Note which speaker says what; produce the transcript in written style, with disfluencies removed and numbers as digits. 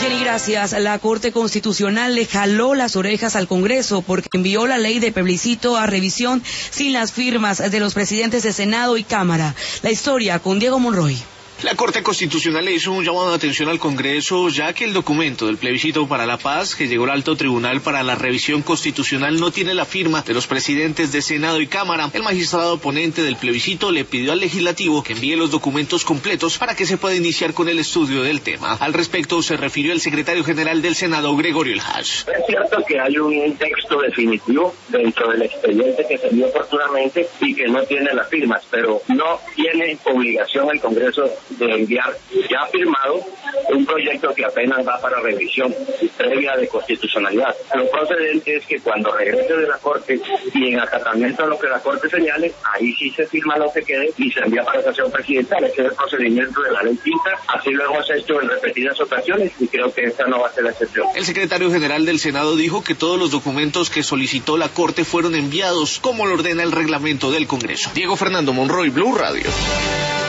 Speaker 1: Jenny, gracias. La Corte Constitucional le jaló las orejas al Congreso porque envió la ley de plebiscito a revisión sin las firmas de los presidentes de Senado y Cámara. La historia con Diego Monroy.
Speaker 2: La Corte Constitucional le hizo un llamado de atención al Congreso, ya que el documento del plebiscito para la paz, que llegó al Alto Tribunal para la revisión constitucional, no tiene la firma de los presidentes de Senado y Cámara. El magistrado ponente del plebiscito le pidió al legislativo que envíe los documentos completos para que se pueda iniciar con el estudio del tema. Al respecto se refirió el secretario general del Senado, Gregorio El Haj.
Speaker 3: Es cierto que hay un texto definitivo dentro del expediente que se dio oportunamente y que no tiene las firmas, pero no tiene obligación el Congreso de enviar ya firmado un proyecto que apenas va para revisión previa de constitucionalidad. Lo procedente es que cuando regrese de la Corte y en acatamiento a lo que la Corte señale, ahí sí se firma lo que quede y se envía para sesión presidencial. Ese es el procedimiento de la ley quinta, así lo hemos hecho en repetidas ocasiones y creo que esta no va a ser la excepción.
Speaker 2: El secretario general del Senado dijo que todos los documentos que solicitó la Corte fueron enviados como lo ordena el reglamento del Congreso. Diego Fernando Monroy, Blue Radio.